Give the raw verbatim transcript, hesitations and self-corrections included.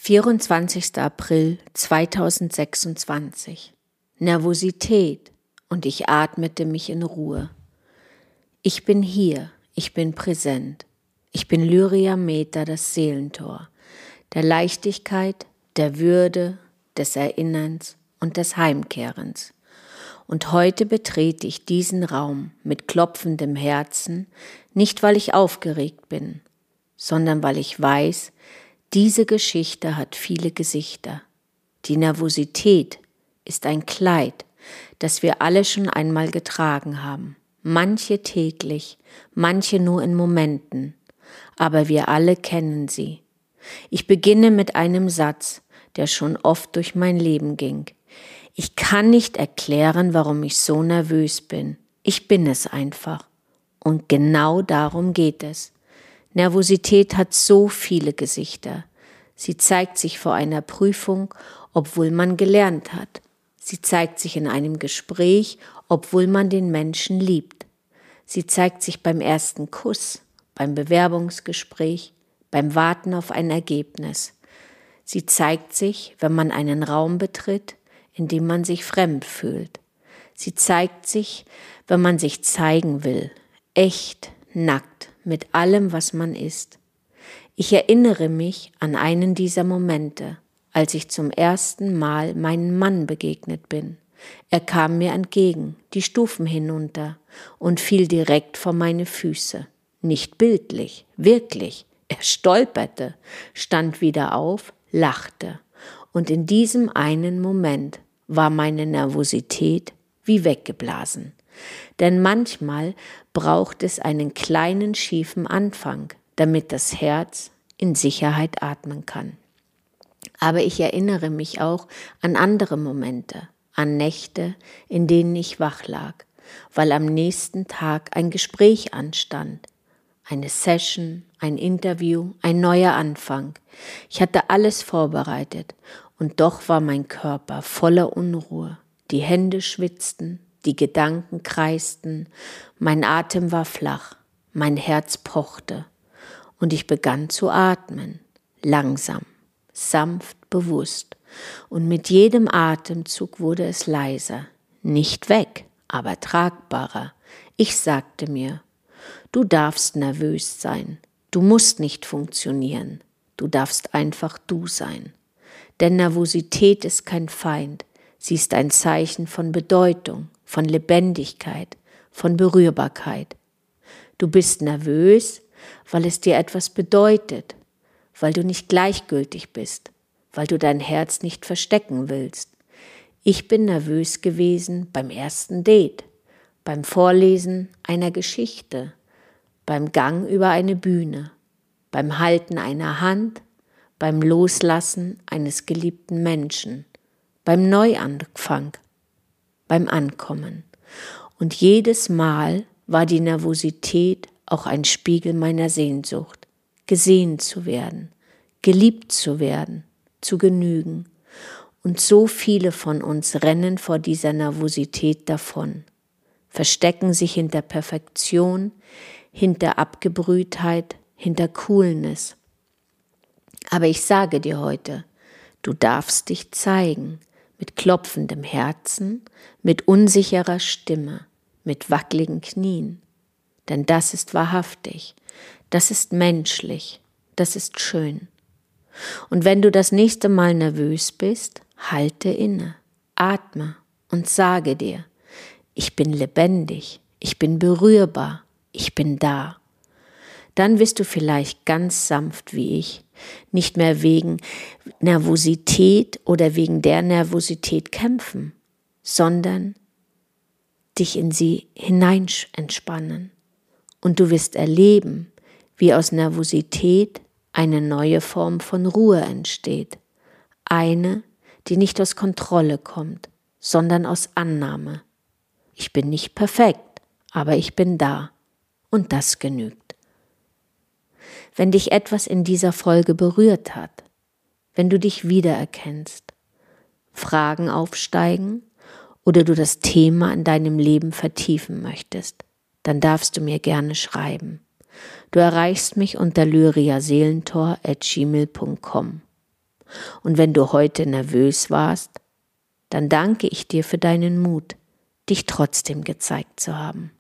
vierundzwanzigster April zweitausendsechsundzwanzig. Nervosität und ich atmete mich in Ruhe. Ich bin hier, ich bin präsent. Ich bin Lyria Meter, das Seelentor, der Leichtigkeit, der Würde, des Erinnerns und des Heimkehrens. Und heute betrete ich diesen Raum mit klopfendem Herzen, nicht weil ich aufgeregt bin, sondern weil ich weiß, diese Geschichte hat viele Gesichter. Die Nervosität ist ein Kleid, das wir alle schon einmal getragen haben. Manche täglich, manche nur in Momenten, aber wir alle kennen sie. Ich beginne mit einem Satz, der schon oft durch mein Leben ging. Ich kann nicht erklären, warum ich so nervös bin. Ich bin es einfach. Und genau darum geht es. Nervosität hat so viele Gesichter. Sie zeigt sich vor einer Prüfung, obwohl man gelernt hat. Sie zeigt sich in einem Gespräch, obwohl man den Menschen liebt. Sie zeigt sich beim ersten Kuss, beim Bewerbungsgespräch, beim Warten auf ein Ergebnis. Sie zeigt sich, wenn man einen Raum betritt, in dem man sich fremd fühlt. Sie zeigt sich, wenn man sich zeigen will, echt, nackt, mit allem, was man ist. Ich erinnere mich an einen dieser Momente, als ich zum ersten Mal meinem Mann begegnet bin. Er kam mir entgegen, die Stufen hinunter, und fiel direkt vor meine Füße. Nicht bildlich, wirklich. Er stolperte, stand wieder auf, lachte. Und in diesem einen Moment war meine Nervosität wie weggeblasen. Denn manchmal braucht es einen kleinen schiefen Anfang, damit das Herz in Sicherheit atmen kann. Aber ich erinnere mich auch an andere Momente, an Nächte, in denen ich wach lag, weil am nächsten Tag ein Gespräch anstand, eine Session, ein Interview, ein neuer Anfang. Ich hatte alles vorbereitet und doch war mein Körper voller Unruhe. Die Hände schwitzten, die Gedanken kreisten, mein Atem war flach, mein Herz pochte und ich begann zu atmen, langsam, sanft, bewusst. Und mit jedem Atemzug wurde es leiser, nicht weg, aber tragbarer. Ich sagte mir, du darfst nervös sein, du musst nicht funktionieren, du darfst einfach du sein. Denn Nervosität ist kein Feind, sie ist ein Zeichen von Bedeutung, von Lebendigkeit, von Berührbarkeit. Du bist nervös, weil es dir etwas bedeutet, weil du nicht gleichgültig bist, weil du dein Herz nicht verstecken willst. Ich bin nervös gewesen beim ersten Date, beim Vorlesen einer Geschichte, beim Gang über eine Bühne, beim Halten einer Hand, beim Loslassen eines geliebten Menschen, beim Neuanfang, beim Ankommen. Und jedes Mal war die Nervosität auch ein Spiegel meiner Sehnsucht, gesehen zu werden, geliebt zu werden, zu genügen. Und so viele von uns rennen vor dieser Nervosität davon, verstecken sich hinter Perfektion, hinter Abgebrühtheit, hinter Coolness. Aber ich sage dir heute, du darfst dich zeigen, mit klopfendem Herzen, mit unsicherer Stimme, mit wackeligen Knien. Denn das ist wahrhaftig, das ist menschlich, das ist schön. Und wenn du das nächste Mal nervös bist, halte inne, atme und sage dir, ich bin lebendig, ich bin berührbar, ich bin da. Dann wirst du vielleicht ganz sanft wie ich, nicht mehr wegen Nervosität oder wegen der Nervosität kämpfen, sondern dich in sie hinein entspannen. Und du wirst erleben, wie aus Nervosität eine neue Form von Ruhe entsteht. Eine, die nicht aus Kontrolle kommt, sondern aus Annahme. Ich bin nicht perfekt, aber ich bin da. Und das genügt. Wenn dich etwas in dieser Folge berührt hat, wenn du dich wiedererkennst, Fragen aufsteigen oder du das Thema in deinem Leben vertiefen möchtest, dann darfst du mir gerne schreiben. Du erreichst mich unter lyriaseelentor at gmail punkt com. Und wenn du heute nervös warst, dann danke ich dir für deinen Mut, dich trotzdem gezeigt zu haben.